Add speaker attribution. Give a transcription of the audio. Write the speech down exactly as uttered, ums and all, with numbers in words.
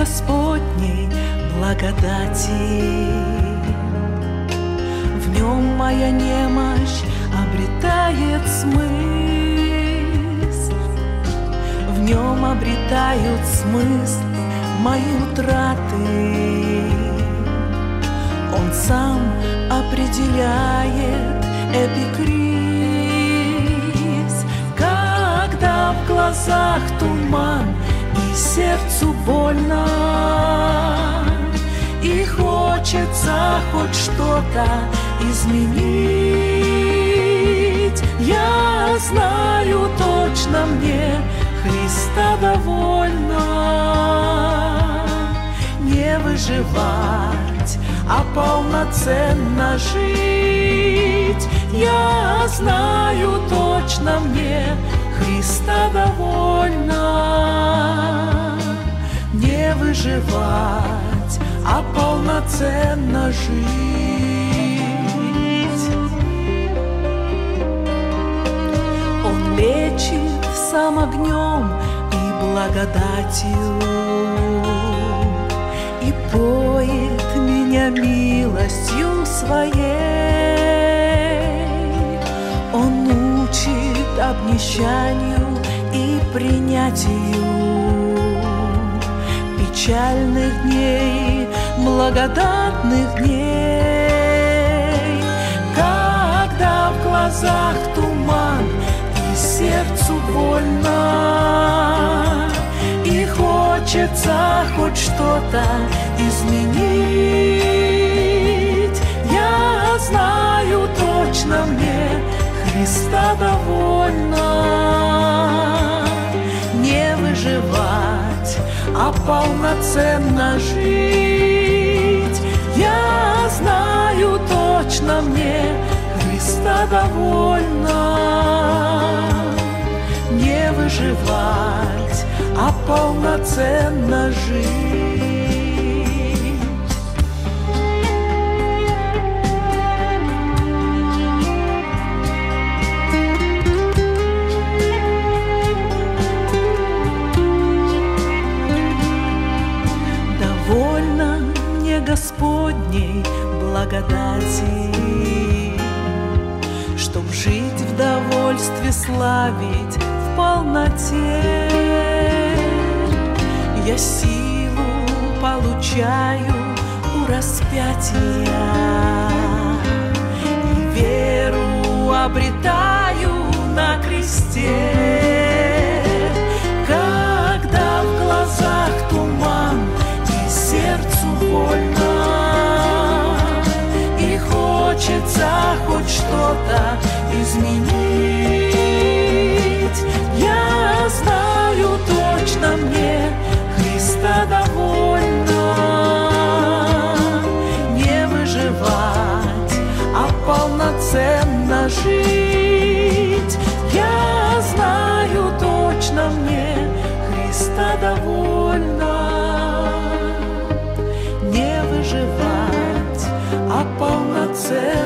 Speaker 1: Господней благодати. В нем моя немощь обретает смысл, в нем обретают смысл мои утраты. Он сам определяет эпикриз, когда в глазах туман и сердцу больно, и хочется хоть что-то изменить. Я знаю точно, мне Христа довольно. Не выживать, а полноценно жить. Я знаю точно, мне Христа довольно. Не выживать, а полноценно жить. Он лечит сам огнем и благодатью, и поет меня милостью своей. Он учит обнищанию и принятию печальных дней, благодатных дней. Когда в глазах туман и сердцу больно, и хочется хоть что-то изменить. Я знаю точно, мне Христа довольно. Не выживать, а полноценно жить. Я знаю точно, мне Христа довольно. Не выживать, а полноценно жить. Довольно мне Господней благодати, чтоб жить в довольстве, славить в полноте. Я силу получаю у распятия и веру обретаю на кресте. Когда в глазах туман и сердцу больно, и хочется хоть что-то изменить. Я знаю точно, мне Христа довольно. Не выживать, а полноценно жить. Я знаю точно, мне Христа довольно. Не выживать, а полноценно